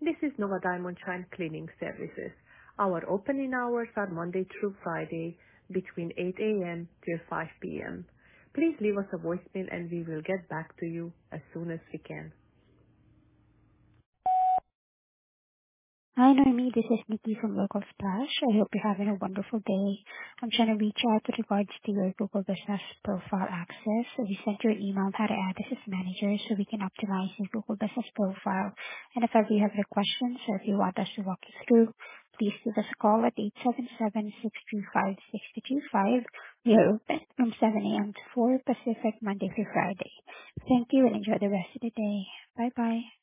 This is Nova Diamond Shine Cleaning Services. Our opening hours are Monday through Friday between 8 a.m. till 5 p.m. Please leave us a voicemail and we will get back to you as soon as we can. Hi, Noemi. This is Nikki from Local Splash. I hope you're having a wonderful day. I'm trying to reach out with regards to your Google Business Profile access. So we sent you an email on how to add this as manager so we can optimize your Google Business Profile. And if ever you have any questions or if you want us to walk you through, please give us a call at 877-635-6225. We are open from 7 a.m. to 4 Pacific, Monday through Friday. Thank you and enjoy the rest of the day. Bye-bye.